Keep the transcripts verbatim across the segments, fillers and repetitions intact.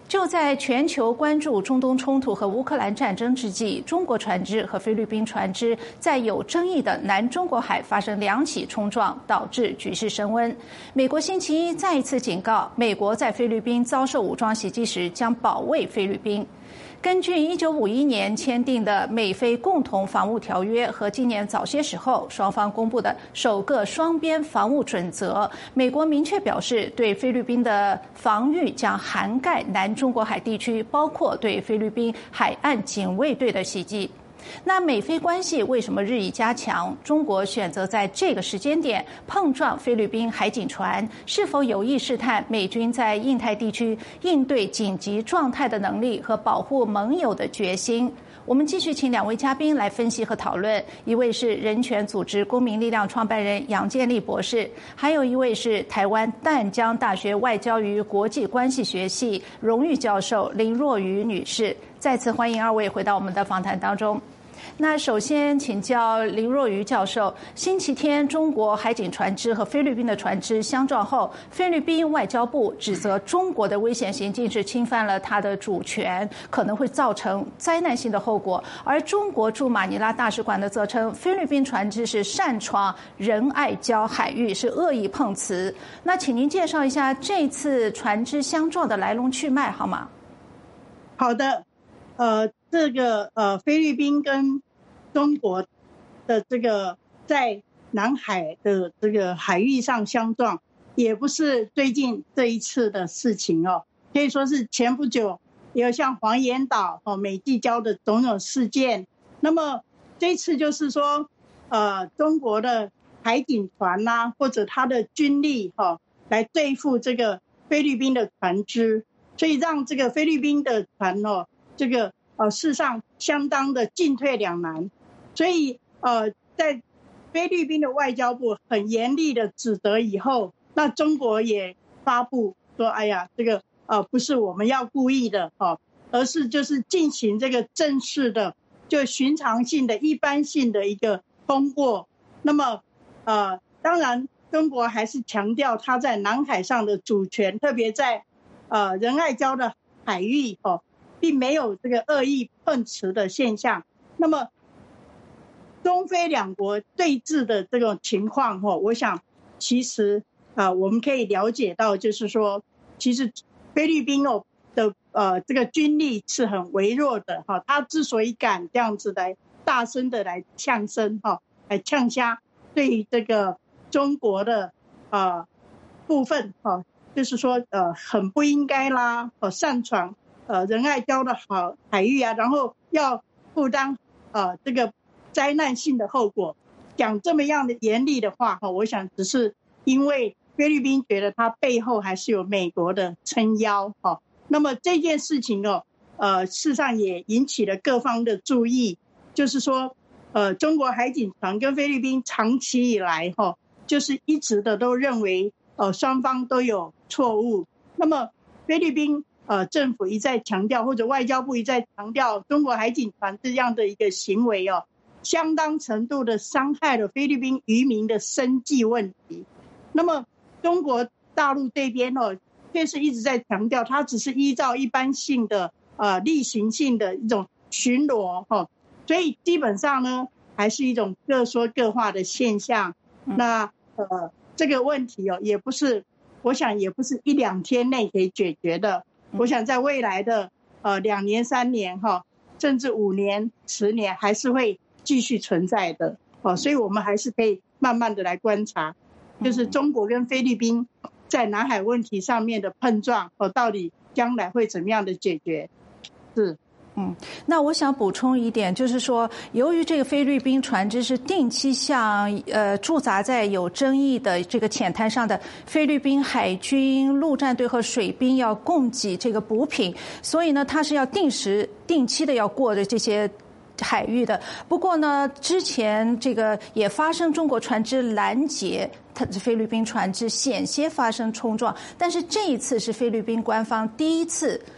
就在全球关注中东冲突和乌克兰战争之际，中国船只和菲律宾船只在有争议的南中国海发生两起冲撞，导致局势升温。美国星期一再一次警告，美国在菲律宾遭受武装袭击时将保卫菲律宾。根据一九五一年签订的美菲共同防务条约和今年早些时候双方公布的首个双边防务准则，美国明确表示，对菲律宾的防御将涵盖南中国海地区，包括对菲律宾海岸警卫队的袭击。那美菲关系为什么日益加强？中国选择在这个时间点碰撞菲律宾海警船，是否有意试探美军在印太地区应对紧急状态的能力和保护盟友的决心？我们继续请两位嘉宾来分析和讨论，一位是人权组织公民力量创办人杨建立博士，还有一位是台湾淡江大学外交与国际关系学系荣誉教授林若愚女士。再次欢迎二位回到我们的访谈当中。那首先请教林若愚教授，星期天中国海警船只和菲律宾的船只相撞后，菲律宾外交部指责中国的危险行径是侵犯了它的主权，可能会造成灾难性的后果，而中国驻马尼拉大使馆的则称菲律宾船只是擅闯仁爱礁海域，是恶意碰瓷。那请您介绍一下这次船只相撞的来龙去脉好吗？ 好的，呃，这个呃，菲律宾跟中国的这个在南海的这个海域上相撞，也不是最近这一次的事情哦，可以说是前不久也有像黄岩岛哦、美济礁的种种事件。那么这次就是说，呃，中国的海警船呐、啊，或者它的军力哈、哦，来对付这个菲律宾的船只，所以让这个菲律宾的船哦，这个呃，事实上相当的进退两难。所以呃，在菲律宾的外交部很严厉的指责以后，那中国也发布说，哎呀，这个呃不是我们要故意的哦，而是就是进行这个正式的，就寻常性的、一般性的一个通过。那么呃，当然中国还是强调它在南海上的主权，特别在呃仁爱礁的海域哦，并没有这个恶意碰瓷的现象。那么中菲两国对峙的这种情况哦，我想其实啊、呃，我们可以了解到，就是说，其实菲律宾哦的呃这个军力是很微弱的哈，他之所以敢这样子来大声的来呛声哈，来呛虾，对于这个中国的呃部分哈，就是说呃很不应该啦，哦擅闯呃仁爱礁的好海域啊，然后要负担呃这个灾难性的后果，讲这么样的严厉的话哈，我想只是因为菲律宾觉得它背后还是有美国的撑腰哈。那么这件事情哦，呃，事实上也引起了各方的注意，就是说，呃，中国海警船跟菲律宾长期以来哈，就是一直的都认为呃双方都有错误。那么菲律宾呃政府一再强调，或者外交部一再强调，中国海警船这样的一个行为哦，相当程度的伤害了菲律宾渔民的生计问题。那么中国大陆这边哦，确实一直在强调，它只是依照一般性的呃例行性的一种巡逻哦，所以基本上呢，还是一种各说各话的现象。那呃这个问题哦，也不是，我想也不是一两天内可以解决的。我想在未来的呃两年、三年哈、哦，甚至五年、十年，还是会继续存在的哦，所以我们还是可以慢慢的来观察，就是中国跟菲律宾在南海问题上面的碰撞哦，到底将来会怎么样的解决？是。 嗯，那我想补充一点，就是说，由于这个菲律宾船只是定期向呃驻扎在有争议的这个浅滩上的菲律宾海军陆战队和水兵要供给这个补品，所以呢，它是要定时、定期的要过的这些海域的。不过呢，之前这个也发生中国船只拦截它的菲律宾船只，险些发生冲撞，但是这一次是菲律宾官方第一次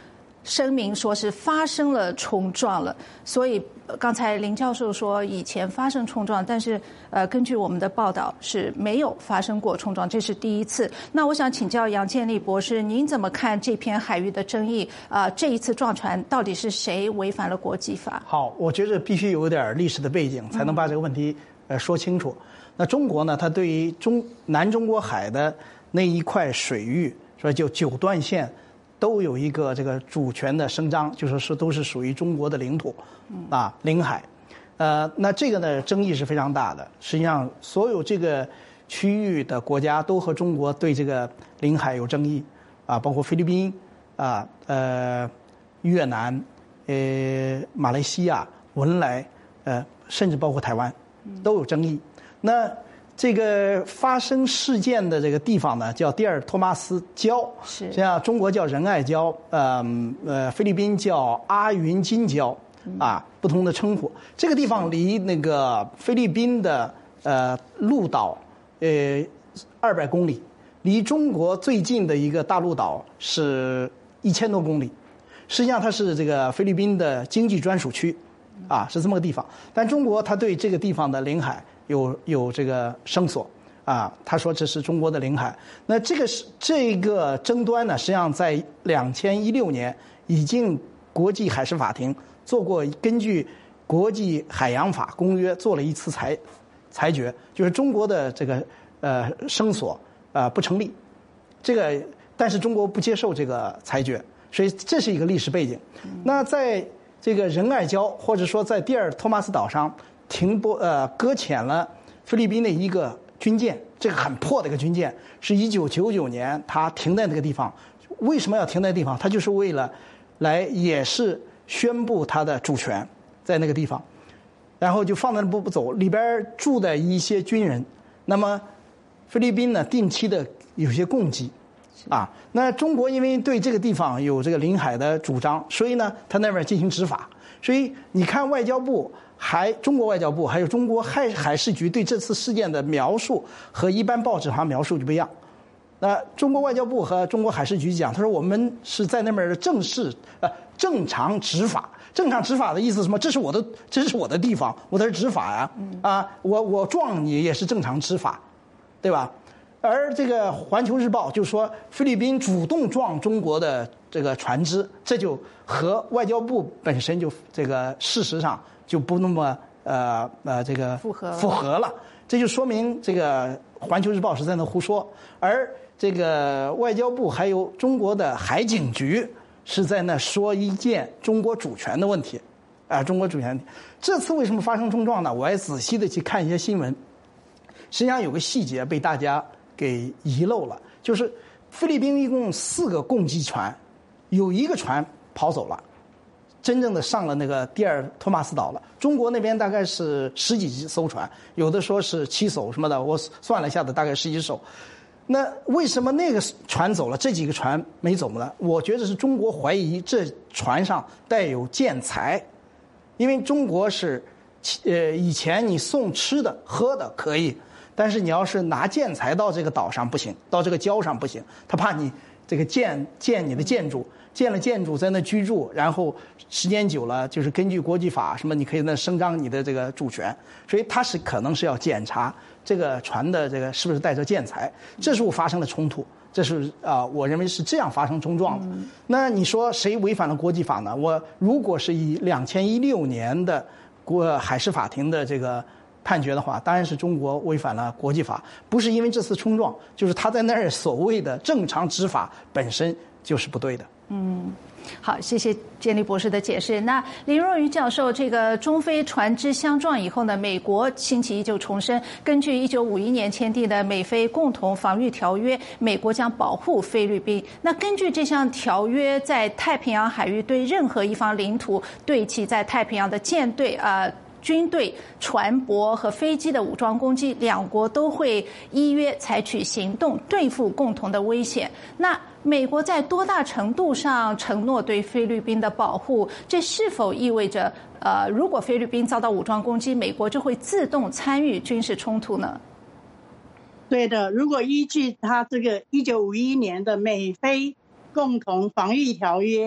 声明说是发生了冲撞了，所以刚才林教授说以前发生冲撞，但是呃，根据我们的报道是没有发生过冲撞，这是第一次。那我想请教杨建立博士，您怎么看这片海域的争议？呃，这一次撞船到底是谁违反了国际法？ 好，我觉得必须有点历史的背景，才能把这个问题呃说清楚。那中国呢，它对于中南中国海的那一块水域，说就九段线，都有一个这个主权的声张，就是说都是属于中国的领土，啊，领海。呃，那这个呢，争议是非常大的。实际上，所有这个区域的国家都和中国对这个领海有争议，啊，包括菲律宾，啊，呃，越南，呃，马来西亚、文莱，呃，甚至包括台湾，都有争议。那这个发生事件的这个地方呢，叫第尔托马斯礁， 是像中国叫仁爱礁，呃呃，菲律宾叫阿云金礁，啊，不同的称呼。这个地方离那个菲律宾的呃陆岛，呃，二百公里，离中国最近的一个大陆岛是一千多公里。实际上，它是这个菲律宾的经济专属区，啊，是这么个地方。但中国它对这个地方的领海有有这个声索，啊，他说这是中国的领海。那这个是这个争端呢，实际上在两千一六年已经国际海事法庭做过，根据国际海洋法公约做了一次裁裁决，就是中国的这个呃声索呃不成立。这个但是中国不接受这个裁决，所以这是一个历史背景。那在这个仁爱礁或者说在第尔托马斯岛上停泊呃搁浅了菲律宾的一个军舰，这个很破的一个军舰，是一九九九年它停在那个地方。为什么要停在地方？它就是为了来也是宣布它的主权在那个地方，然后就放在那不不走，里边住的一些军人。那么菲律宾呢，定期的有些供给啊。那中国因为对这个地方有这个领海的主张，所以呢，他那边进行执法。所以你看外交部。还中国外交部还有中国海海事局对这次事件的描述和一般报纸上描述就不一样。那中国外交部和中国海事局讲，他说我们是在那边的正式呃正常执法。正常执法的意思是什么？这是我的这是我的地方，我在这执法呀，啊，我我撞你也是正常执法，对吧？而这个《环球日报》就说菲律宾主动撞中国的这个船只，这就和外交部本身就这个事实上。就不那么呃呃这个符合符合了，这就说明这个《环球日报》是在那胡说，而这个外交部还有中国的海警局是在那说一件中国主权的问题，啊、呃，中国主权。这次为什么发生冲撞呢？我还仔细的去看一些新闻，实际上有个细节被大家给遗漏了，就是菲律宾一共四个供给船，有一个船跑走了。真正的上了那个第尔托马斯岛了。中国那边大概是十几艘船，有的说是七艘什么的，我算了一下子，大概十几艘。那为什么那个船走了，这几个船没走呢？我觉得是中国怀疑这船上带有建材，因为中国是，呃，以前你送吃的喝的可以，但是你要是拿建材到这个岛上不行，到这个礁上不行，他怕你这个建建你的建筑。建了建筑在那居住，然后时间久了，就是根据国际法什么，你可以那声张你的这个主权，所以他是可能是要检查这个船的这个是不是带着建材，这时候发生了冲突，这是啊、呃，我认为是这样发生冲撞的。嗯、那你说谁违反了国际法呢？我如果是以两千一六年的国海事法庭的这个判决的话，当然是中国违反了国际法，不是因为这次冲撞，就是他在那儿所谓的正常执法本身就是不对的。 嗯，好，谢谢建立博士的解释。那林若愚教授，这个中菲船只相撞以后呢，美国星期一就重申，根据一九五一年签订的美菲共同防御条约，美国将保护菲律宾。那根据这项条约，在太平洋海域对任何一方领土对其在太平洋的舰队啊。呃军队、船舶和飞机的武装攻击，两国都会依约采取行动对付共同的危险。那美国在多大程度上承诺对菲律宾的保护？这是否意味着，呃，如果菲律宾遭到武装攻击，美国就会自动参与军事冲突呢？ 对的，如果依据他这个一九五一年的美菲共同防御条约，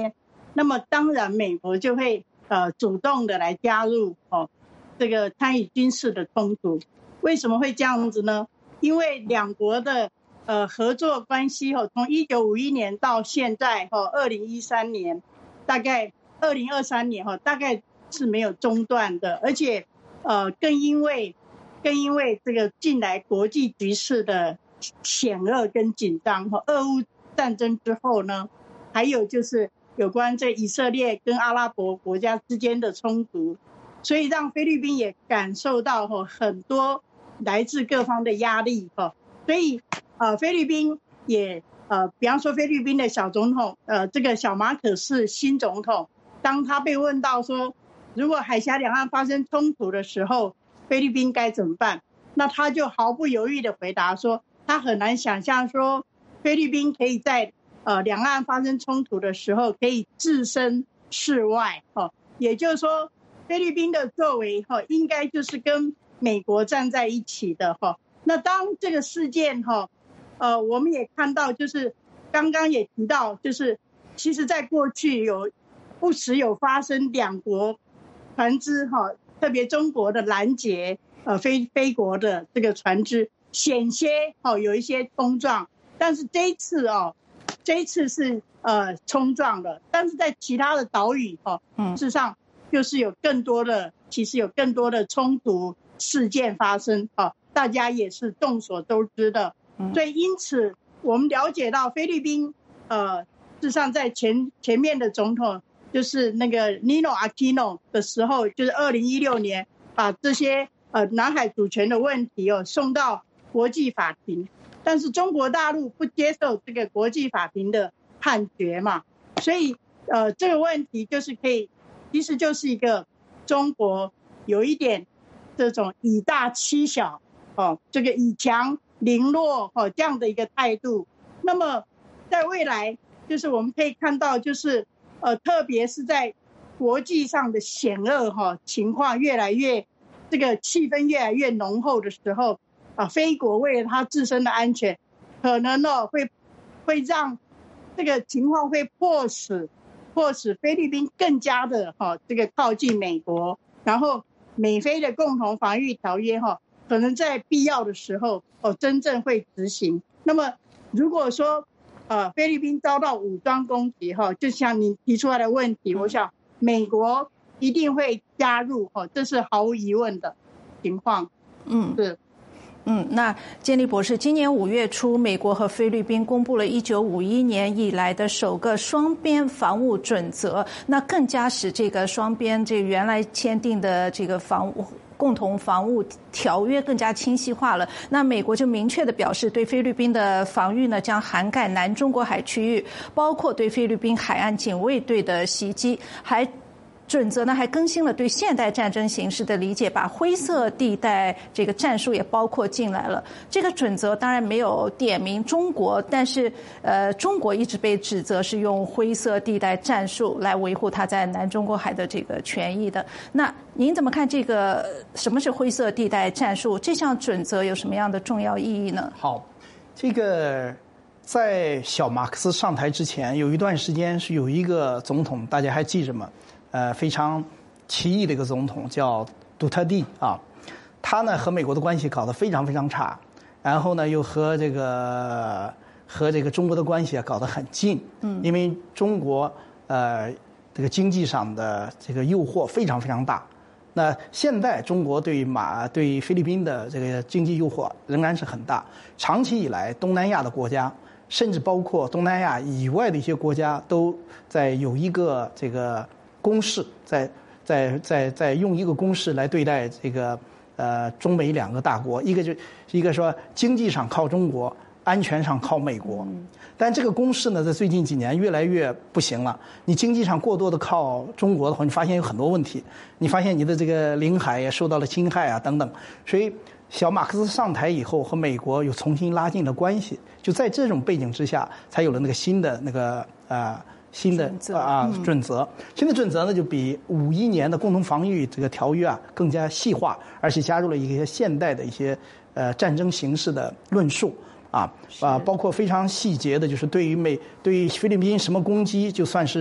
那么当然美国就会呃主动的来加入哦这个参与军事的冲突。为什么会这样子呢？因为两国的呃合作关系哦，从一九五一年到现在哦二零一三年，大概二零二三年哈、哦，大概是没有中断的，而且呃更因为更因为这个近来国际局势的险恶跟紧张哈，俄乌战争之后呢，还有就是有关这以色列跟阿拉伯国家之间的冲突，所以让菲律宾也感受到哈很多来自各方的压力哈，所以呃菲律宾也呃比方说菲律宾的小总统呃这个小马可仕新总统，当他被问到说如果海峡两岸发生冲突的时候，菲律宾该怎么办？那他就毫不犹豫的回答说，他很难想象说菲律宾可以在呃两岸发生冲突的时候可以置身事外哦，也就是说菲律宾的作为哈、哦，应该就是跟美国站在一起的哈、哦。那当这个事件哈、哦，呃，我们也看到，就是刚刚也提到，就是其实在过去有不时有发生两国船只哈、哦，特别中国的拦截呃非非国的这个船只，险些哦有一些冲撞，但是这一次哦，这一次是呃冲撞了，但是在其他的岛屿哦，事实上就是有更多的，其实有更多的冲突事件发生哦，大家也是众所周知的，所以因此我们了解到菲律宾呃，事实上在前前面的总统就是那个 Nino Aquino 的时候，就是二零一六年把这些呃南海主权的问题哦送到国际法庭，但是中国大陆不接受这个国际法庭的判决嘛，所以呃这个问题就是可以，其实就是一个中国有一点这种以大欺小哦，这个以强凌弱哦这样的一个态度。那么在未来，就是我们可以看到，就是呃特别是在国际上的险恶哈、哦、情况越来越，这个气氛越来越浓厚的时候啊，菲国为了他自身的安全，可能呢会会让这个情况会迫使迫使菲律宾更加的哈、哦、这个靠近美国，然后美菲的共同防御条约哈、哦，可能在必要的时候哦真正会执行。那么如果说呃菲律宾遭到武装攻击哈、哦，就像你提出来的问题，我想美国一定会加入哦，这是毫无疑问的情况。嗯，是。 嗯，那坚立博士，今年五月初，美国和菲律宾公布了一九五一年以来的首个双边防务准则，那更加使这个双边这原来签订的这个防务共同防务条约更加清晰化了。那美国就明确的表示，对菲律宾的防御呢，将涵盖南中国海区域，包括对菲律宾海岸警卫队的袭击，还准则呢还更新了对现代战争形势的理解，把灰色地带这个战术也包括进来了。这个准则当然没有点名中国，但是呃，中国一直被指责是用灰色地带战术来维护它在南中国海的这个权益的。那您怎么看这个什么是灰色地带战术？这项准则有什么样的重要意义呢？ 好，这个在小马克思上台之前，有一段时间是有一个总统，大家还记着吗？呃，非常奇异的一个总统叫杜特地啊，他呢和美国的关系搞得非常非常差，然后呢又和这个和这个中国的关系啊搞得很近，嗯，因为中国呃这个经济上的这个诱惑非常非常大。那现在中国对马对菲律宾的这个经济诱惑仍然是很大，长期以来东南亚的国家，甚至包括东南亚以外的一些国家，都在有一个这个公式，在在在在用一个公式来对待这个呃中美两个大国，一个就一个说经济上靠中国，安全上靠美国。但这个公式呢，在最近几年越来越不行了。你经济上过多的靠中国的话，你发现有很多问题，你发现你的这个领海也受到了侵害啊等等。所以小马克思上台以后，和美国又重新拉近了关系。就在这种背景之下，才有了那个新的那个呃。新的啊准则，新的准则呢就比五一年的共同防御这个条约啊更加细化，而且加入了一些现代的一些呃战争形势的论述啊啊，包括非常细节的，就是对于美对于菲律宾什么攻击就算是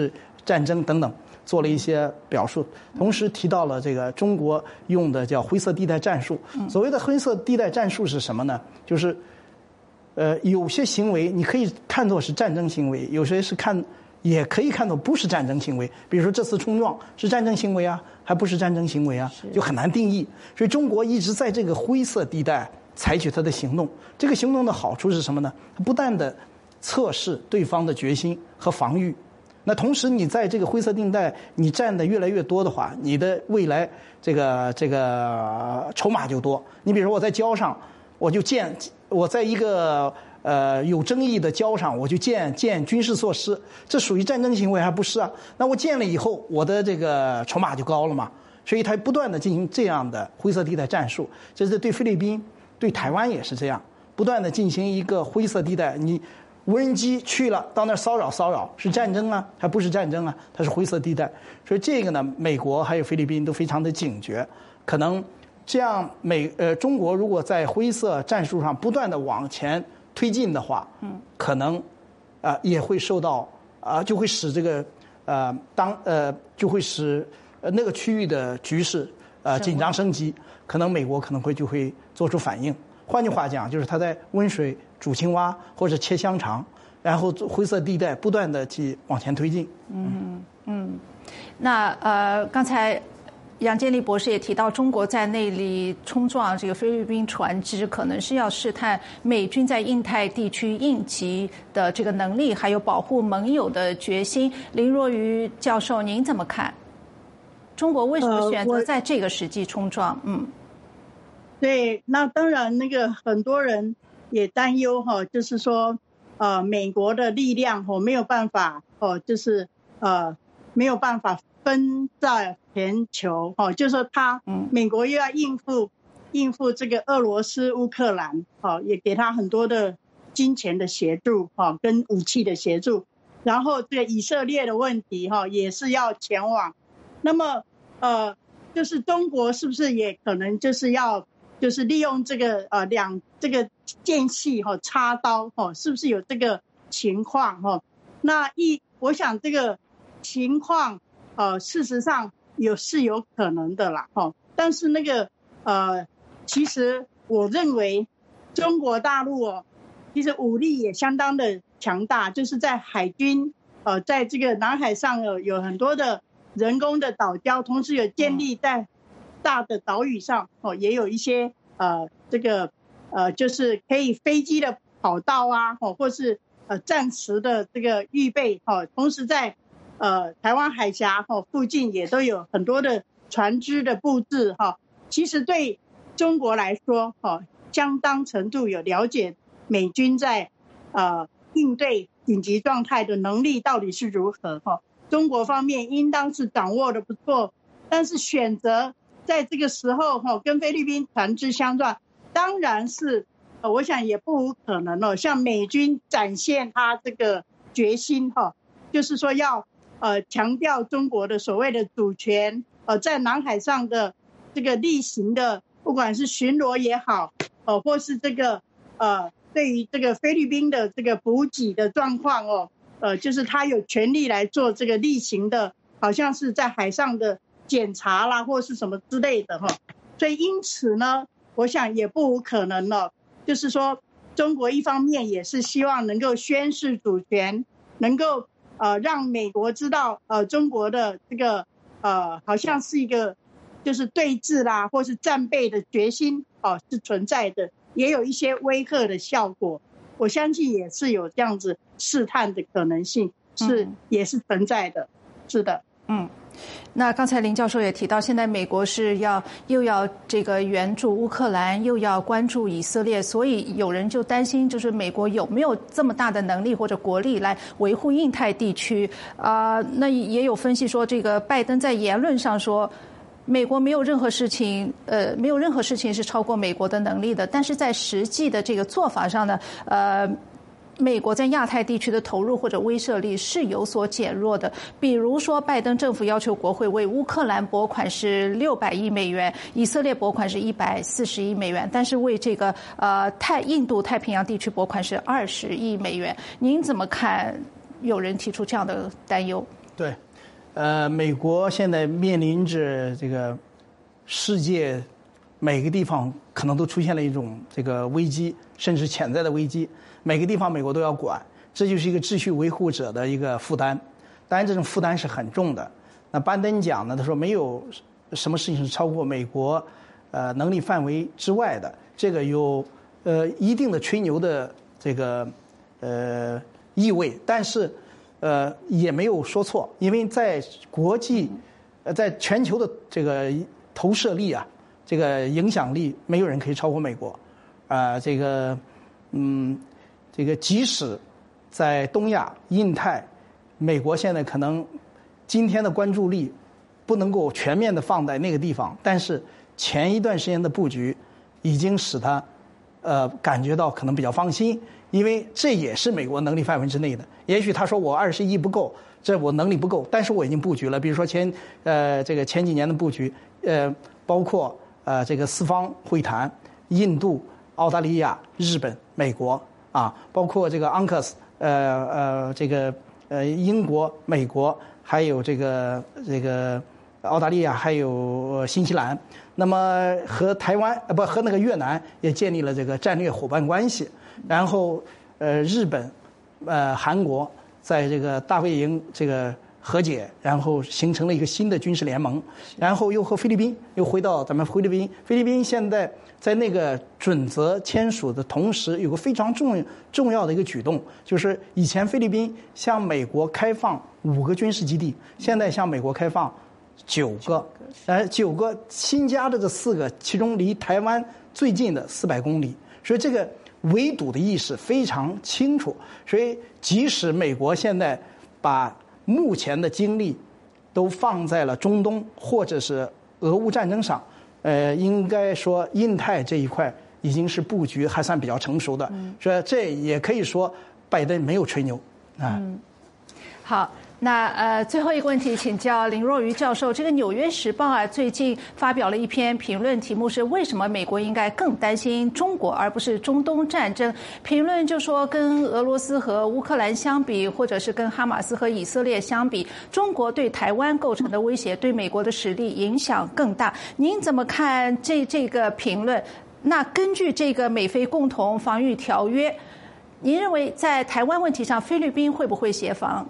战争等等，做了一些表述，同时提到了这个中国用的叫灰色地带战术。所谓的灰色地带战术是什么呢？就是，呃，有些行为你可以看作是战争行为，有些是看也可以看作不是战争行为。比如说这次冲撞是战争行为啊，还不是战争行为啊，就很难定义。所以中国一直在这个灰色地带采取它的行动。这个行动的好处是什么呢？它不断的测试对方的决心和防御。那同时，你在这个灰色地带你占的越来越多的话，你的未来这个这个筹码就多。你比如说我在礁上，我就建我在一个呃有争议的礁上，我就建建军事设施，这属于战争行为还不是啊？那我建了以后，我的这个筹码就高了嘛。所以它不断的进行这样的灰色地带战术，这是对菲律宾、对台湾也是这样，不断的进行一个灰色地带。你无人机去了，到那儿骚扰骚扰，是战争啊，还不是战争啊？它是灰色地带。所以这个呢，美国还有菲律宾都非常的警觉，可能这样美呃中国如果在灰色战术上不断的往前推进的话，嗯，可能啊、呃、也会受到啊、呃、就会使这个呃当呃就会使呃那个区域的局势呃紧张升级，可能美国可能会就会做出反应。换句话讲，就是他在温水煮青蛙或者切香肠，然后灰色地带不断的去往前推进。 嗯嗯，那呃，刚才杨建立博士也提到，中国在那里冲撞这个菲律宾船只，可能是要试探美军在印太地区应急的这个能力，还有保护盟友的决心。林若愚教授，您怎么看？中国为什么选择在这个时机冲撞？呃、嗯。 对，那当然，那个很多人也担忧哈，就是说，呃，美国的力量哦没有办法哦，就是呃没有办法分在全球哦，就是说他美国又要应付应付这个俄罗斯、乌克兰哦，也给他很多的金钱的协助哈，跟武器的协助，然后这个以色列的问题哈也是要前往，那么呃，就是中国是不是也可能就是要？就是利用这个呃两这个间隙哈、哦、插刀哈、哦，是不是有这个情况哈、哦？那一我想这个情况呃事实上有是有可能的啦哈、哦，但是那个呃其实我认为中国大陆哦，其实武力也相当的强大，就是在海军呃在这个南海上有有很多的人工的岛礁，同时有建立在大的岛屿上哦，也有一些呃这个呃就是可以飞机的跑道啊，哦，或是呃战时的这个预备哦，同时在呃台湾海峡哦附近也都有很多的船只的布置哈、哦。其实对中国来说哦，相当程度有了解美军在呃应对紧急状态的能力到底是如何哈、哦。中国方面应当是掌握的不错，但是选择在这个时候哈跟菲律宾船只相撞，当然是呃我想也不无可能哦，向美军展现他这个决心哈，就是说要呃强调中国的所谓的主权，呃在南海上的这个例行的不管是巡逻也好，呃或是这个呃对于这个菲律宾的这个补给的状况哦，呃就是他有权利来做这个例行的，好像是在海上的检查啦或是什么之类的哈，所以因此呢，我想也不无可能了，就是说中国一方面也是希望能够宣示主权，能够呃让美国知道呃中国的这个呃好像是一个就是对峙啦或是战备的决心哦、呃、是存在的，也有一些威吓的效果，我相信也是有这样子试探的可能性，是、嗯、也是存在的，是的， 嗯。那刚才林教授也提到，现在美国是要又要这个援助乌克兰，又要关注以色列，所以有人就担心，就是美国有没有这么大的能力或者国力来维护印太地区啊、呃？那也有分析说，这个拜登在言论上说，美国没有任何事情，呃，没有任何事情是超过美国的能力的，但是在实际的这个做法上呢，呃。美国在亚太地区的投入或者威慑力是有所减弱的，比如说拜登政府要求国会为乌克兰拨款是六百亿美元，以色列拨款是一百四十亿美元，但是为这个呃太印度太平洋地区拨款是二十亿美元。您怎么看？有人提出这样的担忧？ 对， 呃，美国现在面临着这个世界每个地方可能都出现了一种这个危机，甚至潜在的危机，每个地方美国都要管，这就是一个秩序维护者的一个负担。当然，这种负担是很重的。那拜登讲呢，他说没有什么事情是超过美国呃能力范围之外的，这个有呃一定的吹牛的这个呃意味，但是呃也没有说错，因为在国际呃在全球的这个投射力啊，这个影响力，没有人可以超过美国啊、呃。这个嗯，这个即使在东亚、印太，美国现在可能今天的关注力不能够全面的放在那个地方，但是前一段时间的布局已经使他呃感觉到可能比较放心，因为这也是美国能力范围之内的。也许他说我二十亿不够，这我能力不够，但是我已经布局了。比如说前呃这个前几年的布局，呃包括呃这个四方会谈，印度、澳大利亚、日本、美国啊，包括这个 A U N C U S， 呃呃这个呃英国、美国。还有这个这个澳大利亚，还有新西兰，那么和台湾呃不和那个越南也建立了这个战略伙伴关系，然后呃日本、呃韩国在这个大卫营这个和解，然后形成了一个新的军事联盟，然后又和菲律宾又回到咱们菲律宾，菲律宾现在在那个准则签署的同时，有个非常重重要的一个举动，就是以前菲律宾向美国开放五个军事基地，现在向美国开放九个，呃，九个新加的这四个，其中离台湾最近的四百公里，所以这个围堵的意识非常清楚。所以即使美国现在把目前的精力都放在了中东或者是俄乌战争上。呃，应该说印太这一块已经是布局还算比较成熟的，嗯、所以这也可以说拜登没有吹牛啊。 嗯，好。那呃，最后一个问题，请教林若愚教授。这个《纽约时报》啊，最近发表了一篇评论，题目是“为什么美国应该更担心中国，而不是中东战争”。评论就说，跟俄罗斯和乌克兰相比，或者是跟哈马斯和以色列相比，中国对台湾构成的威胁，对美国的实力影响更大。您怎么看这这个评论？那根据这个美菲共同防御条约，您认为在台湾问题上，菲律宾会不会协防？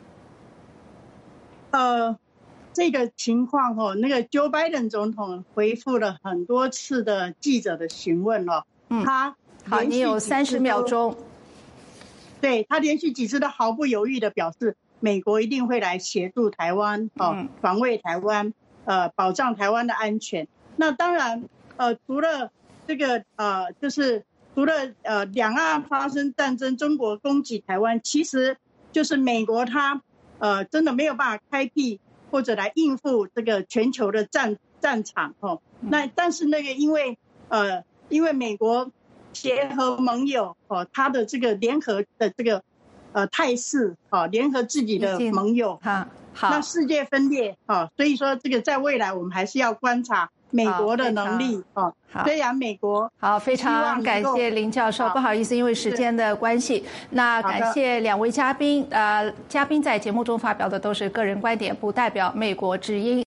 呃，这个情况哦，那个 Joe Biden 总统回复了很多次的记者的询问哦， 嗯， 他好，你有三十秒钟。 对，他连续几次都毫不犹豫的表示，美国一定会来协助台湾哦，嗯、防卫台湾，呃，保障台湾的安全。那当然，呃，除了这个呃，就是除了呃两岸发生战争，中国攻击台湾，其实就是美国他。呃，真的没有办法开辟或者来应付这个全球的战战场哦。那但是那个因为呃，因为美国结合盟友哦，他的这个联合的这个呃态势哦，联合自己的盟友， 好，好， 那世界分裂哦，所以说这个在未来我们还是要观察美国的能力哦。虽然美国好，非常感谢林教授，不好意思，因为时间的关系，那感谢两位嘉宾。呃，嘉宾在节目中发表的都是个人观点，不代表美国之音。